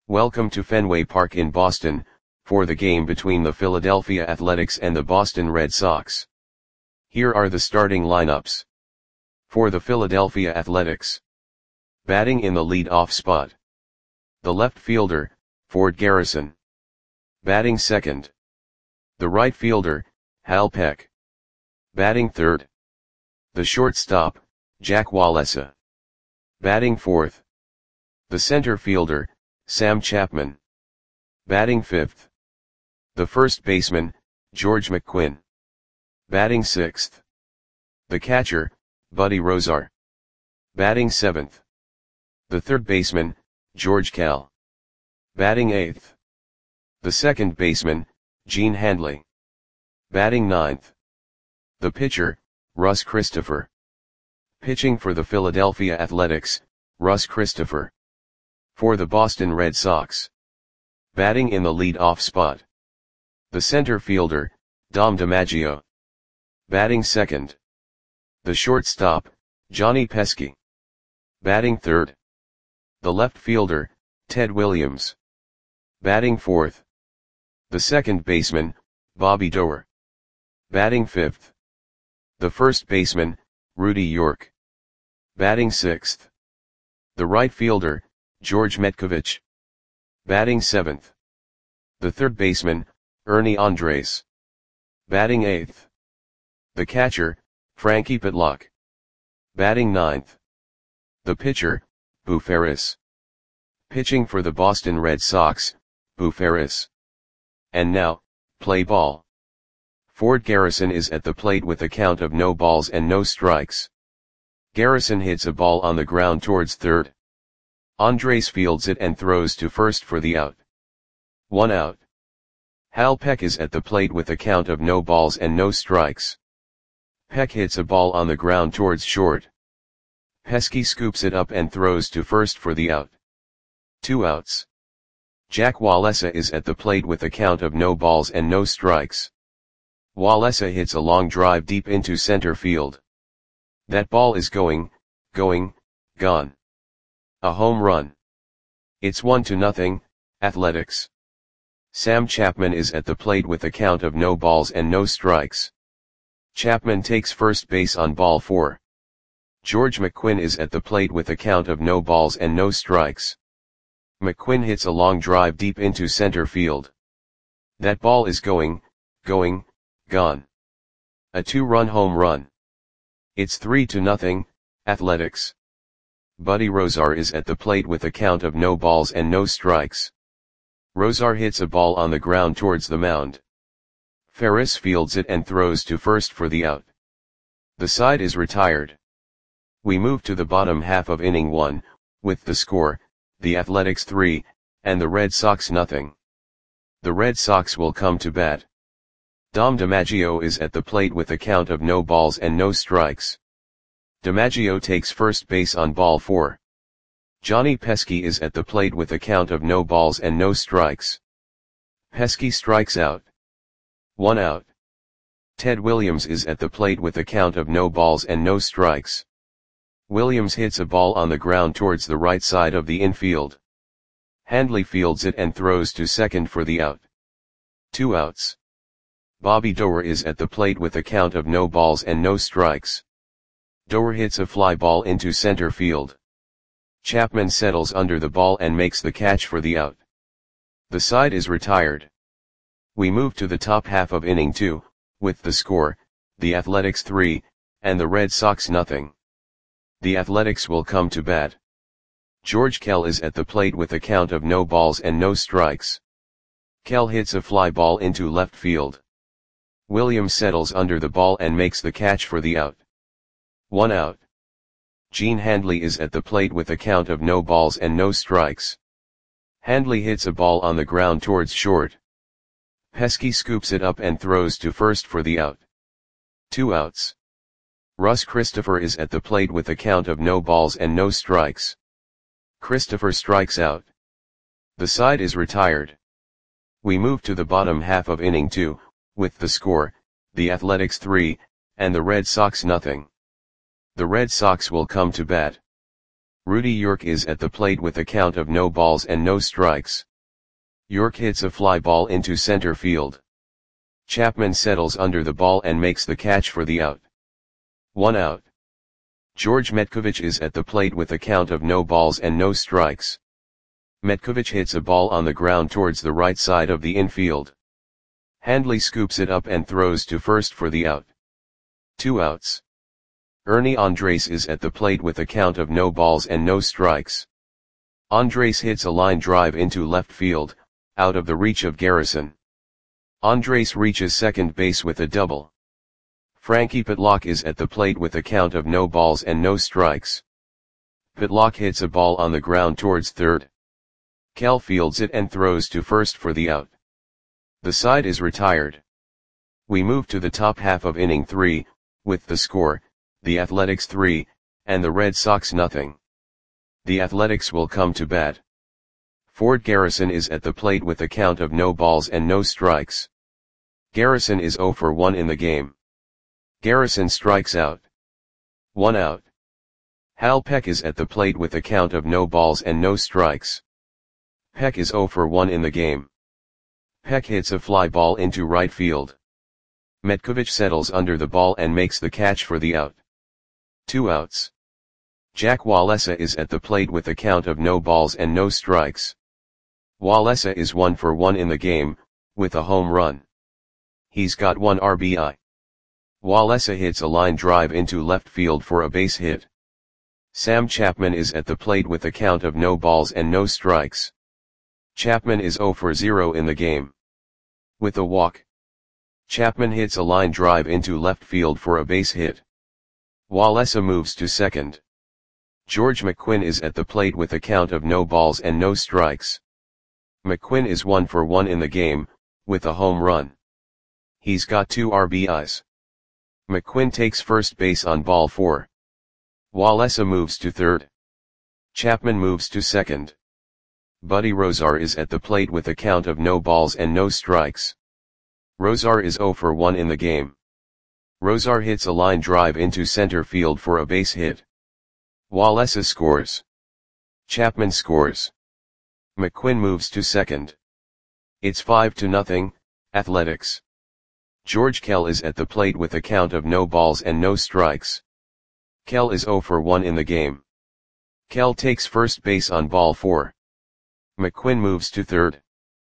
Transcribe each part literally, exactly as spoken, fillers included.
Welcome to Fenway Park in Boston, for the game between the Philadelphia Athletics and the Boston Red Sox. Here are the starting lineups. For the Philadelphia Athletics. Batting in the lead-off spot. The left fielder, Ford Garrison. Batting second. The right fielder, Hal Peck. Batting third. The shortstop, Jack Wallesa. Batting fourth. The center fielder, Sam Chapman. Batting fifth. The first baseman, George McQuinn. Batting sixth. The catcher, Buddy Rozar. Batting seventh. The third baseman, George Kell. Batting eighth. The second baseman, Gene Handley. Batting ninth. The pitcher, Russ Christopher. Pitching for the Philadelphia Athletics, Russ Christopher. For the Boston Red Sox. Batting in the lead-off spot. The center fielder, Dom DiMaggio. Batting second. The shortstop, Johnny Pesky. Batting third. The left fielder, Ted Williams. Batting fourth. The second baseman, Bobby Doerr. Batting fifth. The first baseman, Rudy York. Batting sixth. The right fielder, George Metkovich. Batting seventh. The third baseman, Ernie Andres. Batting eighth. The catcher, Frankie Pitlock. Batting ninth. The pitcher, Boo Ferris. Pitching for the Boston Red Sox, Boo Ferris. And now, play ball. Ford Garrison is at the plate with a count of no balls and no strikes. Garrison hits a ball on the ground towards third. Andres fields it and throws to first for the out. One out. Hal Peck is at the plate with a count of no balls and no strikes. Peck hits a ball on the ground towards short. Pesky scoops it up and throws to first for the out. Two outs. Jack Wallesa is at the plate with a count of no balls and no strikes. Wallesa hits a long drive deep into center field. That ball is going, going, gone. A home run. It's one to nothing, Athletics. Sam Chapman is at the plate with a count of no balls and no strikes. Chapman takes first base on ball four. George McQuinn is at the plate with a count of no balls and no strikes. McQuinn hits a long drive deep into center field. That ball is going, going, gone. A two-run home run. It's three to nothing, Athletics. Buddy Rozar is at the plate with a count of no balls and no strikes. Rozar hits a ball on the ground towards the mound. Ferris fields it and throws to first for the out. The side is retired. We move to the bottom half of inning one, with the score, the Athletics three, and the Red Sox nothing. The Red Sox will come to bat. Dom DiMaggio is at the plate with a count of no balls and no strikes. DiMaggio takes first base on ball four. Johnny Pesky is at the plate with a count of no balls and no strikes. Pesky strikes out. One out. Ted Williams is at the plate with a count of no balls and no strikes. Williams hits a ball on the ground towards the right side of the infield. Handley fields it and throws to second for the out. Two outs. Bobby Doerr is at the plate with a count of no balls and no strikes. Doerr hits a fly ball into center field. Chapman settles under the ball and makes the catch for the out. The side is retired. We move to the top half of inning two, with the score, the Athletics three, and the Red Sox nothing. The Athletics will come to bat. George Kell is at the plate with a count of no balls and no strikes. Kell hits a fly ball into left field. Williams settles under the ball and makes the catch for the out. One out. Gene Handley is at the plate with a count of no balls and no strikes. Handley hits a ball on the ground towards short. Pesky scoops it up and throws to first for the out. Two outs. Russ Christopher is at the plate with a count of no balls and no strikes. Christopher strikes out. The side is retired. We move to the bottom half of inning two, with the score, the Athletics three, and the Red Sox nothing. The Red Sox will come to bat. Rudy York is at the plate with a count of no balls and no strikes. York hits a fly ball into center field. Chapman settles under the ball and makes the catch for the out. One out. George Metkovich is at the plate with a count of no balls and no strikes. Metkovich hits a ball on the ground towards the right side of the infield. Handley scoops it up and throws to first for the out. Two outs. Ernie Andres is at the plate with a count of no balls and no strikes. Andres hits a line drive into left field, out of the reach of Garrison. Andres reaches second base with a double. Frankie Pitlock is at the plate with a count of no balls and no strikes. Pitlock hits a ball on the ground towards third. Kell fields it and throws to first for the out. The side is retired. We move to the top half of inning three, with the score, the Athletics three, and the Red Sox nothing. The Athletics will come to bat. Ford Garrison is at the plate with a count of no balls and no strikes. Garrison is oh for one in the game. Garrison strikes out. One out. Hal Peck is at the plate with a count of no balls and no strikes. Peck is oh for one in the game. Peck hits a fly ball into right field. Metkovich settles under the ball and makes the catch for the out. Two outs. Jack Walesa is at the plate with a count of no balls and no strikes. Walesa is one for one in the game, with a home run. He's got one R B I. Walesa hits a line drive into left field for a base hit. Sam Chapman is at the plate with a count of no balls and no strikes. Chapman is oh for zero in the game. With a walk. Chapman hits a line drive into left field for a base hit. Walesa moves to second. George McQuinn is at the plate with a count of no balls and no strikes. McQuinn is one for one in the game, with a home run. He's got two R B Is. McQuinn takes first base on ball four. Walesa moves to third. Chapman moves to second. Buddy Rozar is at the plate with a count of no balls and no strikes. Rozar is oh for one in the game. Rozar hits a line drive into center field for a base hit. Walesa scores. Chapman scores. McQuinn moves to second. It's five to nothing, Athletics. George Kell is at the plate with a count of no balls and no strikes. Kell is oh for one in the game. Kell takes first base on ball four. McQuinn moves to third.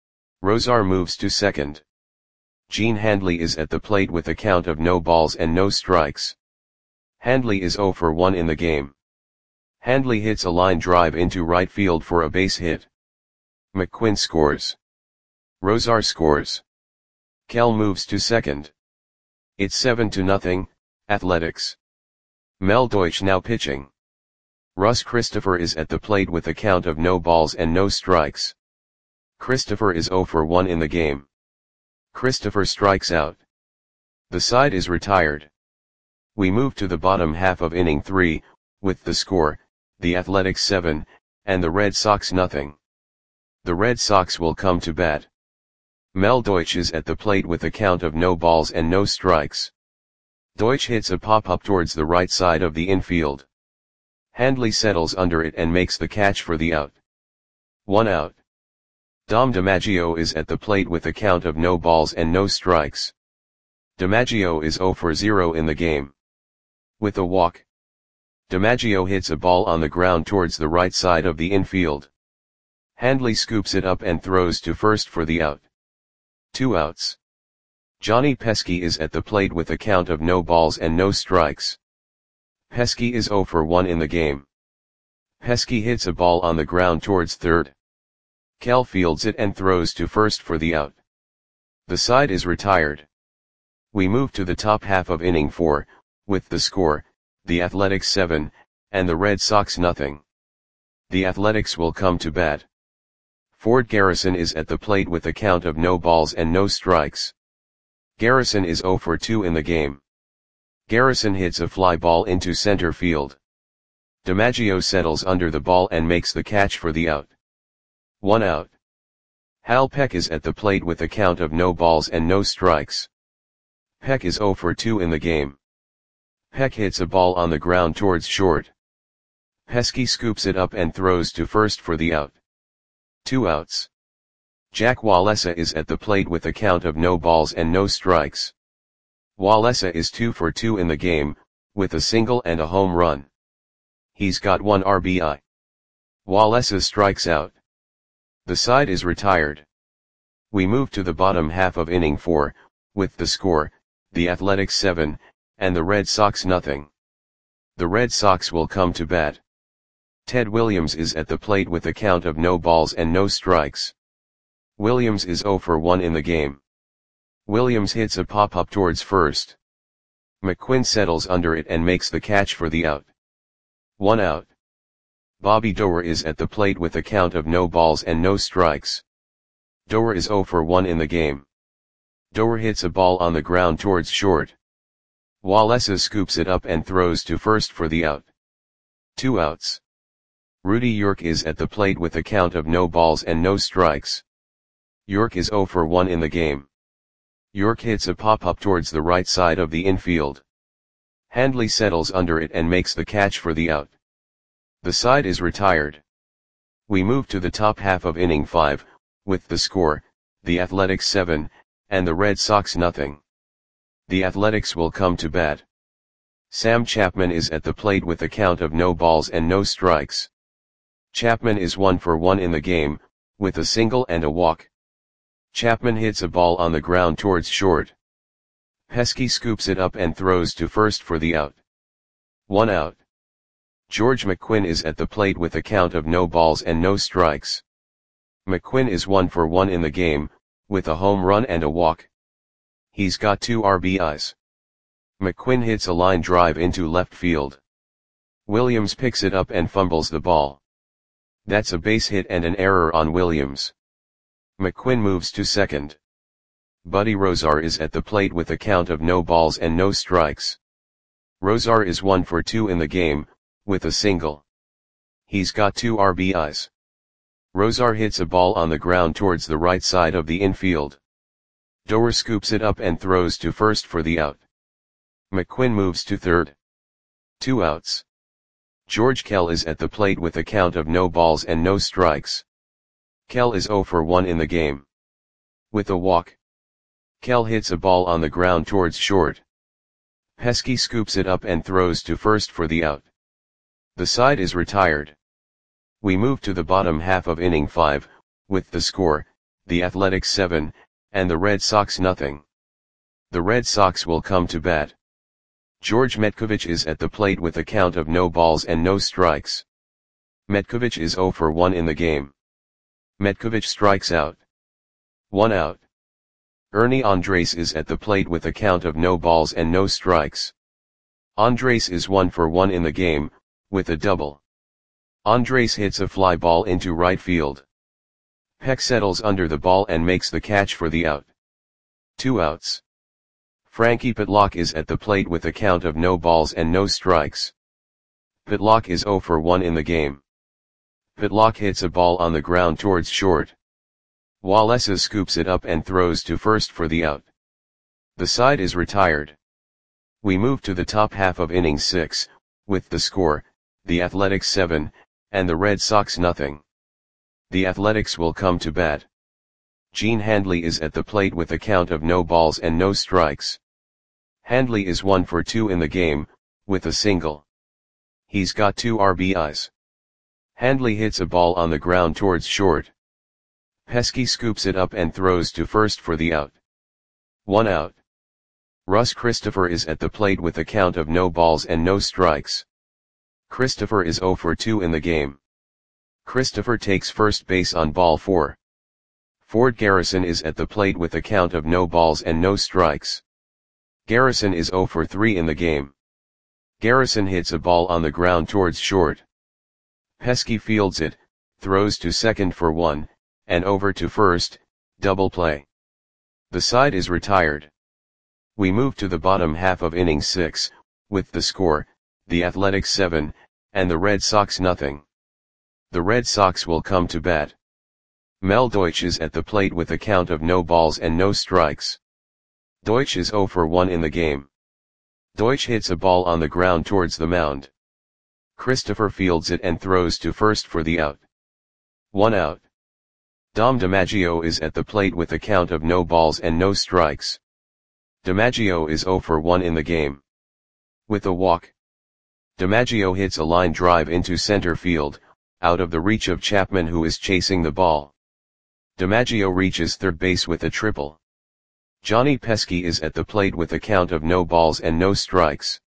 Rozar moves to second. Gene Handley is at the plate with a count of no balls and no strikes. Handley is oh for one in the game. Handley hits a line drive into right field for a base hit. McQuinn scores. Rozar scores. Kell moves to second. It's seven to nothing, Athletics. Mel Deutsch now pitching. Russ Christopher is at the plate with a count of no balls and no strikes. Christopher is oh for one in the game. Christopher strikes out. The side is retired. We move to the bottom half of inning three, with the score, the Athletics seven, and the Red Sox nothing. The Red Sox will come to bat. Mel Deutsch is at the plate with a count of no balls and no strikes. Deutsch hits a pop-up towards the right side of the infield. Handley settles under it and makes the catch for the out. One out. Dom DiMaggio is at the plate with a count of no balls and no strikes. DiMaggio is oh for zero in the game. With a walk. DiMaggio hits a ball on the ground towards the right side of the infield. Handley scoops it up and throws to first for the out. Two outs. Johnny Pesky is at the plate with a count of no balls and no strikes. Pesky is oh for one in the game. Pesky hits a ball on the ground towards third. Kell fields it and throws to first for the out. The side is retired. We move to the top half of inning four, with the score, the Athletics seven, and the Red Sox nothing. The Athletics will come to bat. Ford Garrison is at the plate with a count of no balls and no strikes. Garrison is oh for two in the game. Garrison hits a fly ball into center field. DiMaggio settles under the ball and makes the catch for the out. One out. Hal Peck is at the plate with a count of no balls and no strikes. Peck is oh for two in the game. Peck hits a ball on the ground towards short. Pesky scoops it up and throws to first for the out. Two outs. Jack Walesa is at the plate with a count of no balls and no strikes. Walesa is two for two in the game, with a single and a home run. He's got one R B I. Walesa strikes out. The side is retired. We move to the bottom half of inning four, with the score, the Athletics seven, and the Red Sox nothing. The Red Sox will come to bat. Ted Williams is at the plate with a count of no balls and no strikes. Williams is oh for one in the game. Williams hits a pop-up towards first. McQuinn settles under it and makes the catch for the out. One out. Bobby Doerr is at the plate with a count of no balls and no strikes. Doerr is oh for one in the game. Doerr hits a ball on the ground towards short. Walesa scoops it up and throws to first for the out. Two outs. Rudy York is at the plate with a count of no balls and no strikes. York is oh for one in the game. York hits a pop-up towards the right side of the infield. Handley settles under it and makes the catch for the out. The side is retired. We move to the top half of inning five, with the score, the Athletics seven, and the Red Sox nothing. The Athletics will come to bat. Sam Chapman is at the plate with a count of no balls and no strikes. Chapman is one for one in the game, with a single and a walk. Chapman hits a ball on the ground towards short. Pesky scoops it up and throws to first for the out. One out. George McQuinn is at the plate with a count of no balls and no strikes. McQuinn is one for one in the game, with a home run and a walk. He's got two R B Is. McQuinn hits a line drive into left field. Williams picks it up and fumbles the ball. That's a base hit and an error on Williams. McQuinn moves to second. Buddy Rozar is at the plate with a count of no balls and no strikes. Rozar is one for two in the game, with a single. He's got two R B Is. Rozar hits a ball on the ground towards the right side of the infield. Doerr scoops it up and throws to first for the out. McQuinn moves to third. Two outs. George Kell is at the plate with a count of no balls and no strikes. Kell is oh for one in the game. With a walk. Kell hits a ball on the ground towards short. Pesky scoops it up and throws to first for the out. The side is retired. We move to the bottom half of inning five, with the score, the Athletics seven, and the Red Sox nothing. The Red Sox will come to bat. George Metkovich is at the plate with a count of no balls and no strikes. Metkovich is oh for one in the game. Metkovich strikes out. One out. Ernie Andres is at the plate with a count of no balls and no strikes. Andres is one for one in the game, with a double. Andres hits a fly ball into right field. Peck settles under the ball and makes the catch for the out. Two outs. Frankie Pitlock is at the plate with a count of no balls and no strikes. Pitlock is oh for one in the game. Pitlock hits a ball on the ground towards short. Walesa scoops it up and throws to first for the out. The side is retired. We move to the top half of inning six, with the score, the Athletics seven, and the Red Sox nothing. The Athletics will come to bat. Gene Handley is at the plate with a count of no balls and no strikes. Handley is one for two in the game, with a single. He's got two R B Is. Handley hits a ball on the ground towards short. Pesky scoops it up and throws to first for the out. One out. Russ Christopher is at the plate with a count of no balls and no strikes. Christopher is oh for two in the game. Christopher takes first base on ball four. Ford Garrison is at the plate with a count of no balls and no strikes. Garrison is oh for three in the game. Garrison hits a ball on the ground towards short. Pesky fields it, throws to second for one, and over to first, double play. The side is retired. We move to the bottom half of inning six, with the score, the Athletics seven, and the Red Sox nothing. The Red Sox will come to bat. Mel Deutsch is at the plate with a count of no balls and no strikes. Deutsch is oh for one in the game. Deutsch hits a ball on the ground towards the mound. Christopher fields it and throws to first for the out. One out. Dom DiMaggio is at the plate with a count of no balls and no strikes. DiMaggio is zero for one in the game. With a walk, DiMaggio hits a line drive into center field, out of the reach of Chapman, who is chasing the ball. DiMaggio reaches third base with a triple. Johnny Pesky is at the plate with a count of no balls and no strikes.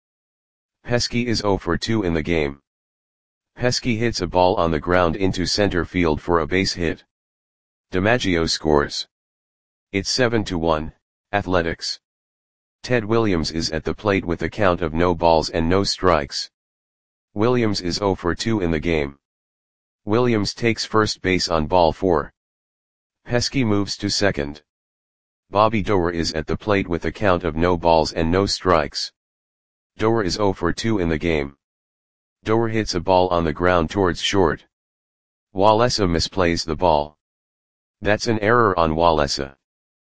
Pesky is zero for two in the game. Pesky hits a ball on the ground into center field for a base hit. DiMaggio scores. It's seven to one, Athletics. Ted Williams is at the plate with a count of no balls and no strikes. Williams is zero for two in the game. Williams takes first base on ball four. Pesky moves to second. Bobby Doerr is at the plate with a count of no balls and no strikes. Doerr is zero for two in the game. Doerr hits a ball on the ground towards short. Walesa misplays the ball. That's an error on Walesa.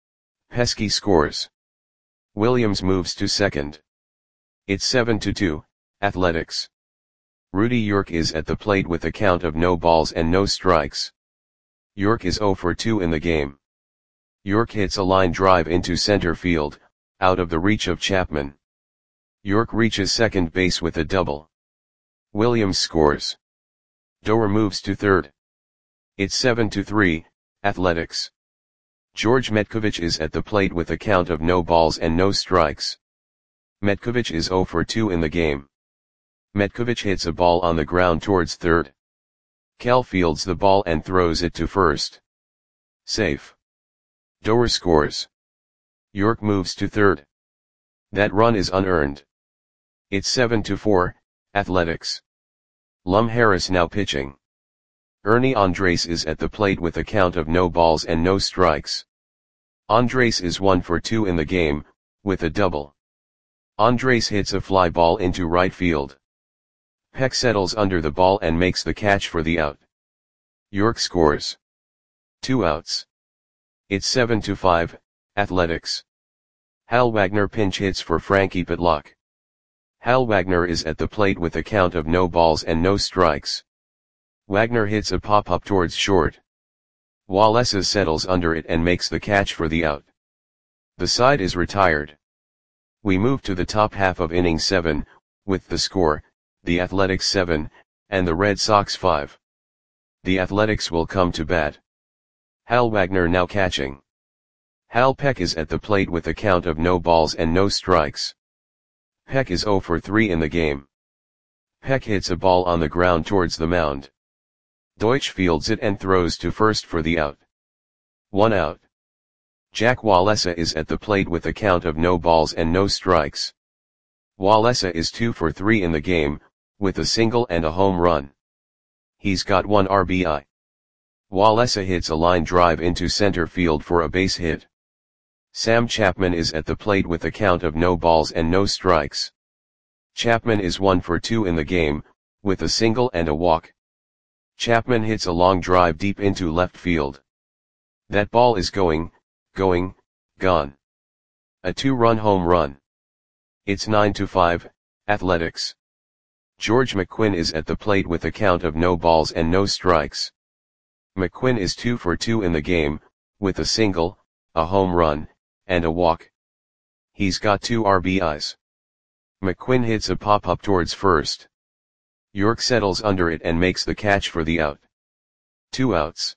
Pesky scores. Williams moves to second. It's seven to two, Athletics. Rudy York is at the plate with a count of no balls and no strikes. York is zero for two in the game. York hits a line drive into center field, out of the reach of Chapman. York reaches second base with a double. Williams scores. Doerr moves to third. It's seven to three, Athletics. George Metkovich is at the plate with a count of no balls and no strikes. Metkovich is zero for two in the game. Metkovich hits a ball on the ground towards third. Kell fields the ball and throws it to first. Safe. Doerr scores. York moves to third. That run is unearned. It's seven to four, Athletics. Lum Harris now pitching. Ernie Andres is at the plate with a count of no balls and no strikes. Andres is one for two in the game, with a double. Andres hits a fly ball into right field. Peck settles under the ball and makes the catch for the out. York scores. Two outs. It's seven to five, Athletics. Hal Wagner pinch hits for Frankie Pitlock. Hal Wagner is at the plate with a count of no balls and no strikes. Wagner hits a pop-up towards short. Walesa settles under it and makes the catch for the out. The side is retired. We move to the top half of inning seven, with the score, the Athletics seven, and the Red Sox five. The Athletics will come to bat. Hal Wagner now catching. Hal Peck is at the plate with a count of no balls and no strikes. Peck is zero for three in the game. Peck hits a ball on the ground towards the mound. Deutsch fields it and throws to first for the out. One out. Jack Walesa is at the plate with a count of no balls and no strikes. Walesa is two for three in the game, with a single and a home run. He's got one R B I. Walesa hits a line drive into center field for a base hit. Sam Chapman is at the plate with a count of no balls and no strikes. Chapman is one for two in the game, with a single and a walk. Chapman hits a long drive deep into left field. That ball is going, going, gone. A two-run home run. It's nine to five, Athletics. George McQuinn is at the plate with a count of no balls and no strikes. McQuinn is two for two in the game, with a single, a home run, and a walk. He's got two R B Is. McQuinn hits a pop-up towards first. York settles under it and makes the catch for the out. Two outs.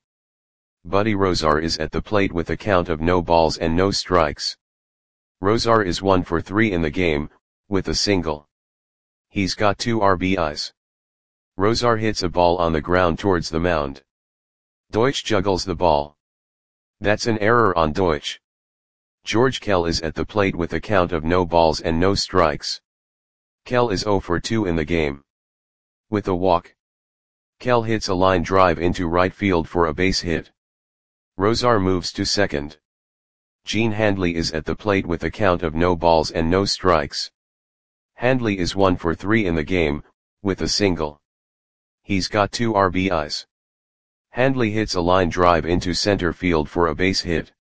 Buddy Rozar is at the plate with a count of no balls and no strikes. Rozar is one for three in the game, with a single. He's got two R B Is. Rozar hits a ball on the ground towards the mound. Deutsch juggles the ball. That's an error on Deutsch. George Kell is at the plate with a count of no balls and no strikes. Kell is zero for two in the game. With a walk, Kell hits a line drive into right field for a base hit. Rozar moves to second. Gene Handley is at the plate with a count of no balls and no strikes. Handley is one for three in the game, with a single. He's got two R B Is. Handley hits a line drive into center field for a base hit.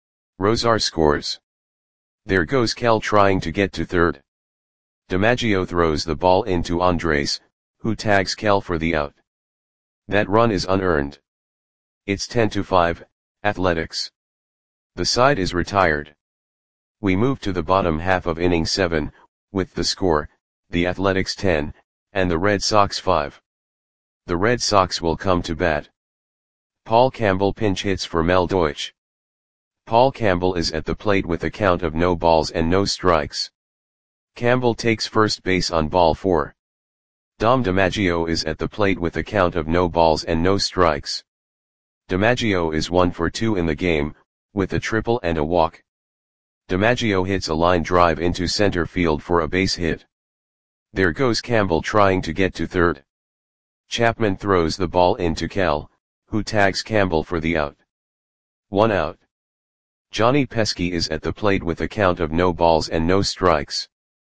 Rozar scores. There goes Kell trying to get to third. DiMaggio throws the ball into Andres, who tags Kell for the out. That run is unearned. It's ten to five, Athletics. The side is retired. We move to the bottom half of inning seven, with the score, the Athletics ten, and the Red Sox five. The Red Sox will come to bat. Paul Campbell pinch hits for Mel Deutsch. Paul Campbell is at the plate with a count of no balls and no strikes. Campbell takes first base on ball four. Dom DiMaggio is at the plate with a count of no balls and no strikes. DiMaggio is one for two in the game, with a triple and a walk. DiMaggio hits a line drive into center field for a base hit. There goes Campbell trying to get to third. Chapman throws the ball into Kell, who tags Campbell for the out. One out. Johnny Pesky is at the plate with a count of no balls and no strikes.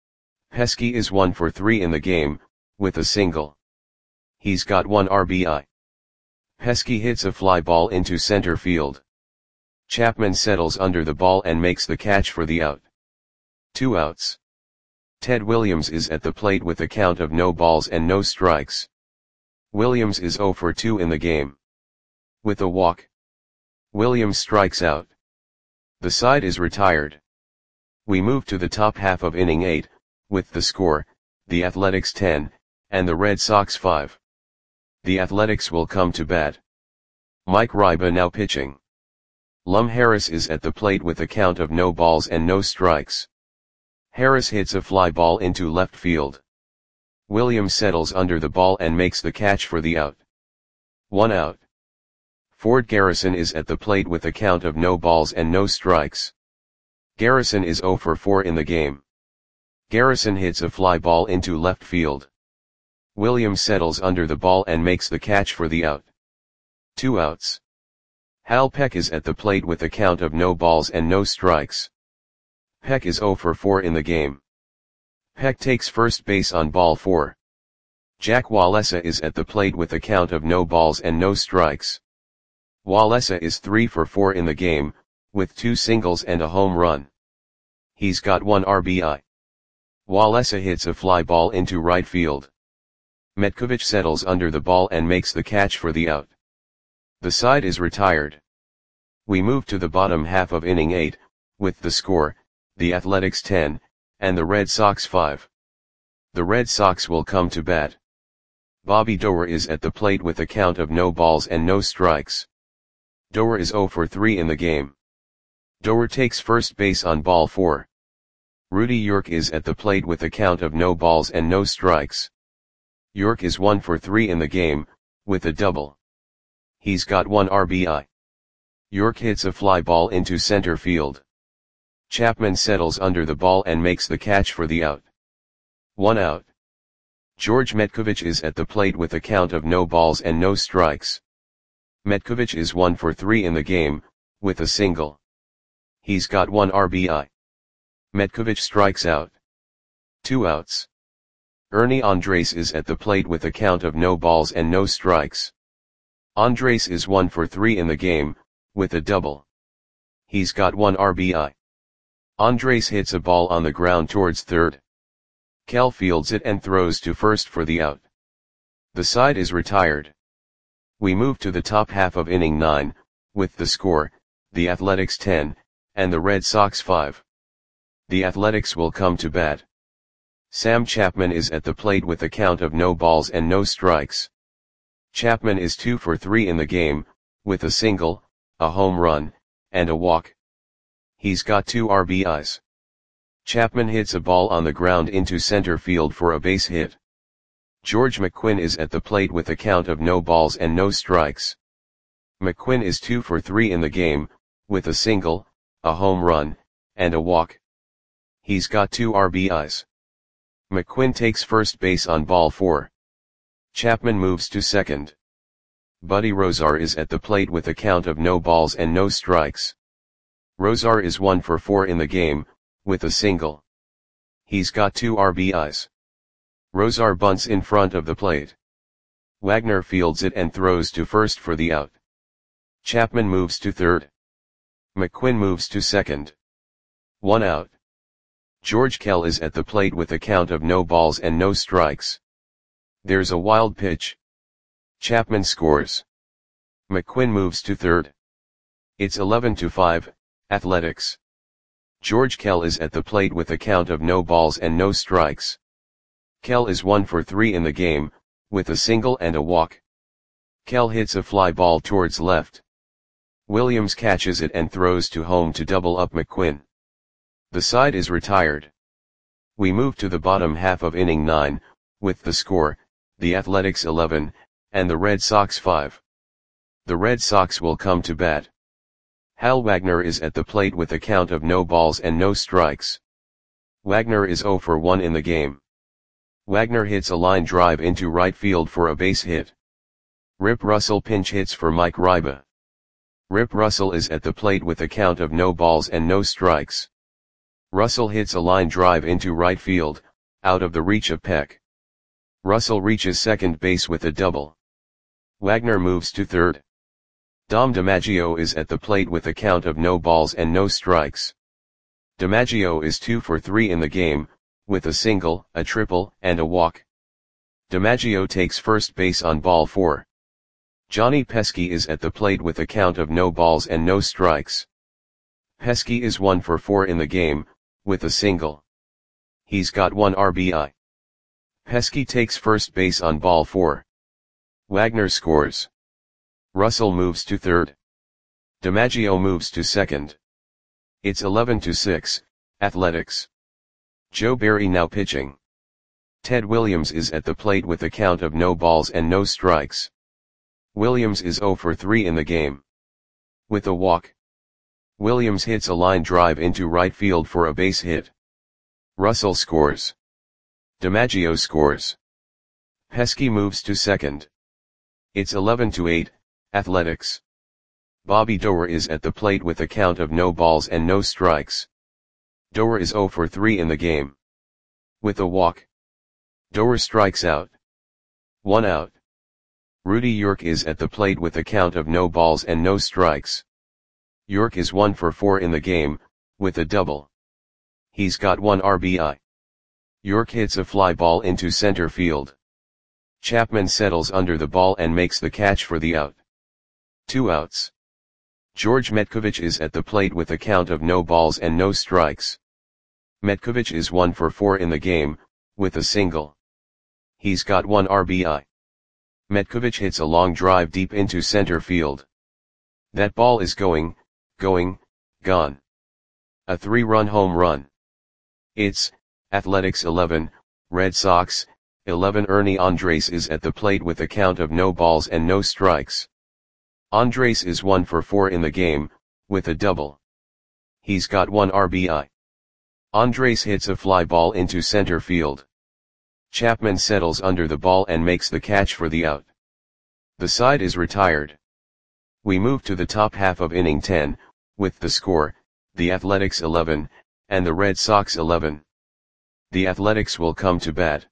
Pesky is one for three in the game, with a single. He's got one R B I. Pesky hits a fly ball into center field. Chapman settles under the ball and makes the catch for the out. Two outs. Ted Williams is at the plate with a count of no balls and no strikes. Williams is zero for two in the game. With a walk. Williams strikes out. The side is retired. We move to the top half of inning eight, with the score, the Athletics ten, and the Red Sox five. The Athletics will come to bat. Mike Ryba now pitching. Lum Harris is at the plate with a count of no balls and no strikes. Harris hits a fly ball into left field. Williams settles under the ball and makes the catch for the out. One out. Ford Garrison is at the plate with a count of no balls and no strikes. Garrison is zero for four in the game. Garrison hits a fly ball into left field. Williams settles under the ball and makes the catch for the out. Two outs. Hal Peck is at the plate with a count of no balls and no strikes. Peck is zero for four in the game. Peck takes first base on ball four. Jack Wallesa is at the plate with a count of no balls and no strikes. Wallesa is three for four in the game, with two singles and a home run. He's got one R B I. Wallesa hits a fly ball into right field. Metkovich settles under the ball and makes the catch for the out. The side is retired. We move to the bottom half of inning eight, with the score, the Athletics ten, and the Red Sox five. The Red Sox will come to bat. Bobby Doerr is at the plate with a count of no balls and no strikes. Doerr is zero for three in the game. Doerr takes first base on ball four. Rudy York is at the plate with a count of no balls and no strikes. York is one for three in the game, with a double. He's got one R B I. York hits a fly ball into center field. Chapman settles under the ball and makes the catch for the out. One out. George Metkovich is at the plate with a count of no balls and no strikes. Metkovich is one for three in the game, with a single. He's got one R B I. Metkovich strikes out. Two outs. Ernie Andres is at the plate with a count of no balls and no strikes. Andres is one for three in the game, with a double. He's got one R B I. Andres hits a ball on the ground towards third. Kell fields it and throws to first for the out. The side is retired. We move to the top half of inning nine, with the score, the Athletics ten, and the Red Sox five. The Athletics will come to bat. Sam Chapman is at the plate with a count of no balls and no strikes. Chapman is two for three in the game, with a single, a home run, and a walk. He's got two R B Is. Chapman hits a ball on the ground into center field for a base hit. George McQuinn is at the plate with a count of no balls and no strikes. McQuinn is two for three in the game, with a single, a home run, and a walk. He's got two R B Is. McQuinn takes first base on ball four. Chapman moves to second. Buddy Rozar is at the plate with a count of no balls and no strikes. Rozar is one for four in the game, with a single. He's got two R B Is. Rozar bunts in front of the plate. Wagner fields it and throws to first for the out. Chapman moves to third. McQuinn moves to second. One out. George Kell is at the plate with a count of no balls and no strikes. There's a wild pitch. Chapman scores. McQuinn moves to third. It's eleven to five, Athletics. George Kell is at the plate with a count of no balls and no strikes. Kell is one for three in the game, with a single and a walk. Kell hits a fly ball towards left. Williams catches it and throws to home to double up McQuinn. The side is retired. We move to the bottom half of inning nine, with the score, the Athletics eleven, and the Red Sox five. The Red Sox will come to bat. Hal Wagner is at the plate with a count of no balls and no strikes. Wagner is zero for one in the game. Wagner hits a line drive into right field for a base hit. Rip Russell pinch hits for Mike Ryba. Rip Russell is at the plate with a count of no balls and no strikes. Russell hits a line drive into right field, out of the reach of Peck. Russell reaches second base with a double. Wagner moves to third. Dom DiMaggio is at the plate with a count of no balls and no strikes. DiMaggio is two for three in the game, with a single, a triple, and a walk. DiMaggio takes first base on ball four. Johnny Pesky is at the plate with a count of no balls and no strikes. Pesky is one for four in the game, with a single. He's got one R B I. Pesky takes first base on ball four. Wagner scores. Russell moves to third. DiMaggio moves to second. It's eleven to six, Athletics. Joe Barry now pitching. Ted Williams is at the plate with a count of no balls and no strikes. Williams is zero for three in the game. With a walk. Williams hits a line drive into right field for a base hit. Russell scores. DiMaggio scores. Pesky moves to second. It's eleven to eight, Athletics. Bobby Doerr is at the plate with a count of no balls and no strikes. Doerr is zero for three in the game. With a walk. Doerr strikes out. One out. Rudy York is at the plate with a count of no balls and no strikes. York is one for four in the game, with a double. He's got one R B I. York hits a fly ball into center field. Chapman settles under the ball and makes the catch for the out. Two outs. George Metcovich is at the plate with a count of no balls and no strikes. Metcovich is one for four in the game, with a single. He's got one R B I. Metcovich hits a long drive deep into center field. That ball is going, going, gone. A three-run home run. It's, Athletics eleven, Red Sox, eleven. Ernie Andres is at the plate with a count of no balls and no strikes. Andres is one for four in the game, with a double. He's got one R B I. Andres hits a fly ball into center field. Chapman settles under the ball and makes the catch for the out. The side is retired. We move to the top half of inning ten, with the score, the Athletics eleven, and the Red Sox eleven. The Athletics will come to bat.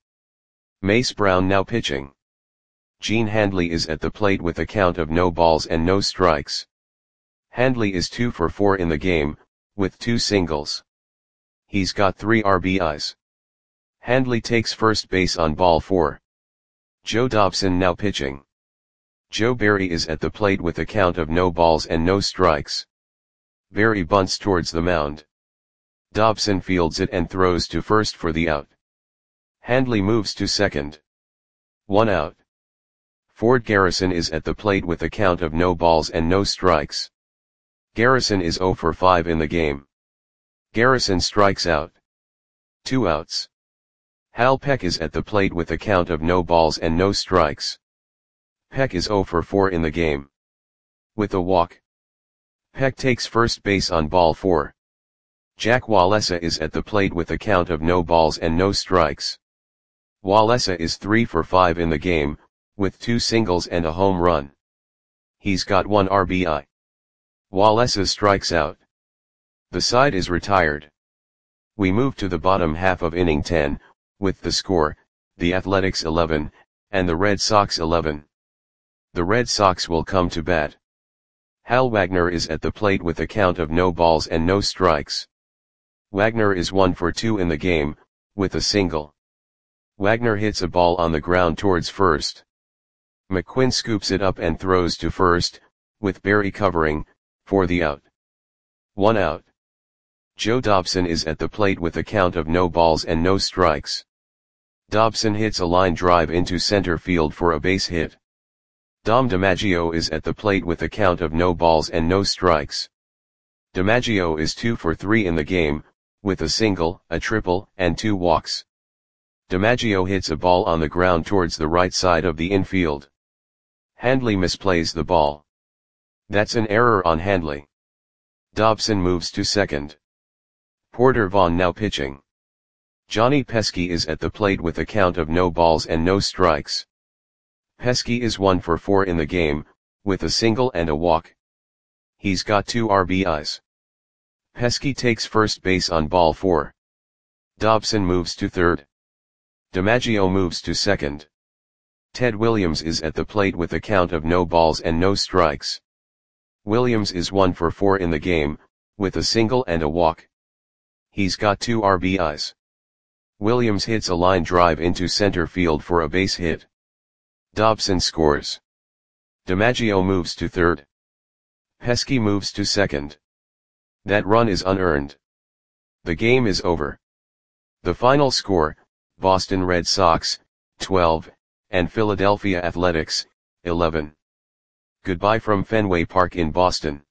Mace Brown now pitching. Gene Handley is at the plate with a count of no balls and no strikes. Handley is two for four in the game, with two singles. He's got three R B Is. Handley takes first base on ball four. Joe Dobson now pitching. Joe Barry is at the plate with a count of no balls and no strikes. Barry bunts towards the mound. Dobson fields it and throws to first for the out. Handley moves to second. One out. Ford Garrison is at the plate with a count of no balls and no strikes. Garrison is zero for five in the game. Garrison strikes out. Two outs. Hal Peck is at the plate with a count of no balls and no strikes. Peck is zero for four in the game. With a walk. Peck takes first base on ball four. Jack Wallesa is at the plate with a count of no balls and no strikes. Wallesa is three for five in the game, with two singles and a home run. He's got one R B I. Wallesa strikes out. The side is retired. We move to the bottom half of inning ten, with the score, the Athletics eleven, and the Red Sox eleven. The Red Sox will come to bat. Hal Wagner is at the plate with a count of no balls and no strikes. Wagner is one for two in the game, with a single. Wagner hits a ball on the ground towards first. McQuinn scoops it up and throws to first, with Berry covering, for the out. One out. Joe Dobson is at the plate with a count of no balls and no strikes. Dobson hits a line drive into center field for a base hit. Dom DiMaggio is at the plate with a count of no balls and no strikes. DiMaggio is two for three in the game, with a single, a triple, and two walks. DiMaggio hits a ball on the ground towards the right side of the infield. Handley misplays the ball. That's an error on Handley. Dobson moves to second. Porter Vaughn now pitching. Johnny Pesky is at the plate with a count of no balls and no strikes. Pesky is one for four in the game, with a single and a walk. He's got two R B Is. Pesky takes first base on ball four. Dobson moves to third. DiMaggio moves to second. Ted Williams is at the plate with a count of no balls and no strikes. Williams is one for four in the game, with a single and a walk. He's got two R B Is. Williams hits a line drive into center field for a base hit. Dobson scores. DiMaggio moves to third. Pesky moves to second. That run is unearned. The game is over. The final score, Boston Red Sox, twelve, and Philadelphia Athletics, eleven. Goodbye from Fenway Park in Boston.